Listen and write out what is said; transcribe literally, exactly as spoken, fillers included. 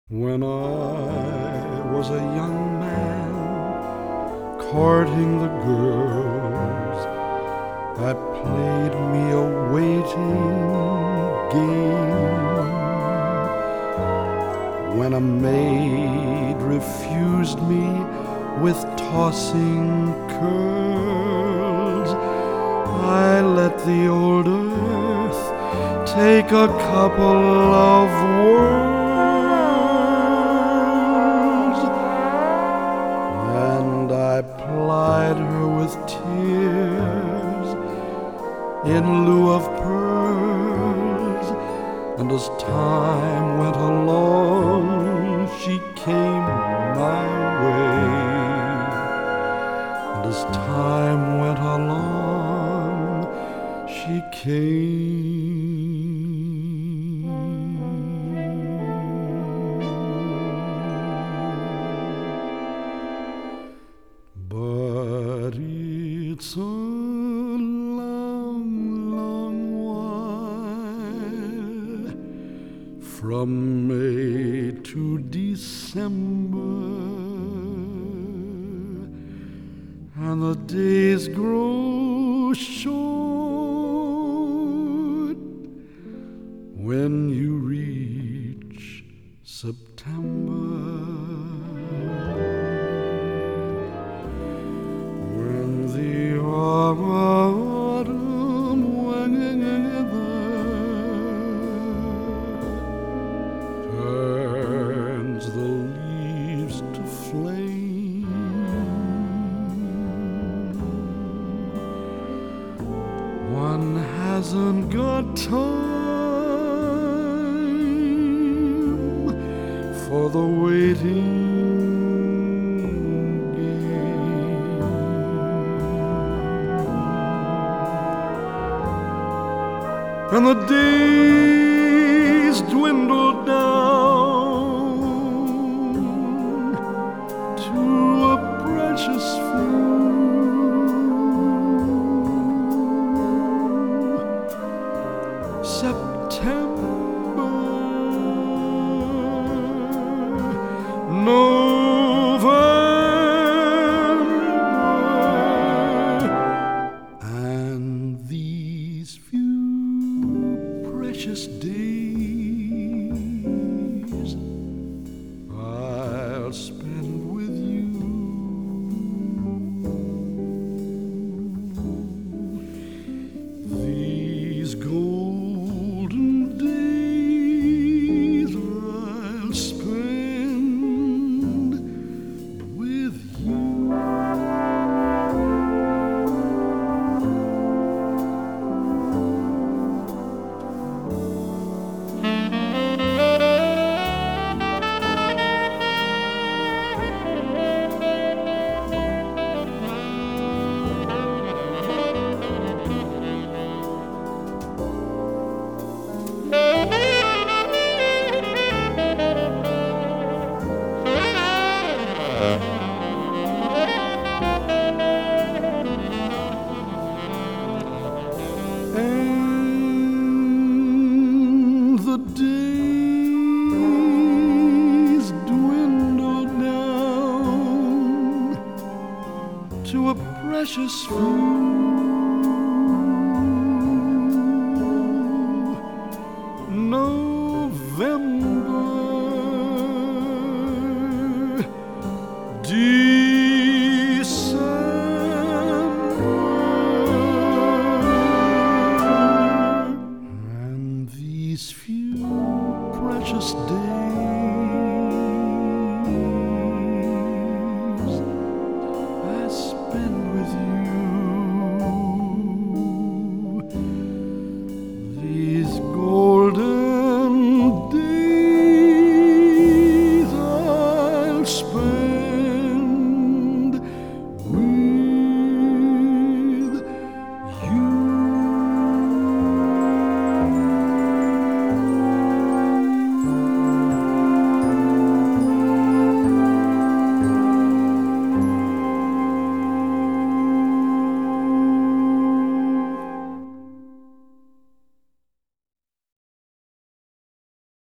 When I was a young man courting the girls that played me a waiting game, when a maid refused me with tossing curls, I let the old earth take a couple of whirls, and I plied her with tears in lieu of pearls. And as time went along, she came my way. And as time went along, she came. But it's a long, long while from May to December, and the days grow short when you reach September, when the autumn weather turns the leaves to flame. One hasn't got time for the waiting game. And the days dwindle down to a precious few. September, November, and these few precious days I'll spend with you. These golden days I'll spend with you. And the days dwindle down to a precious few. November, December, and these few precious days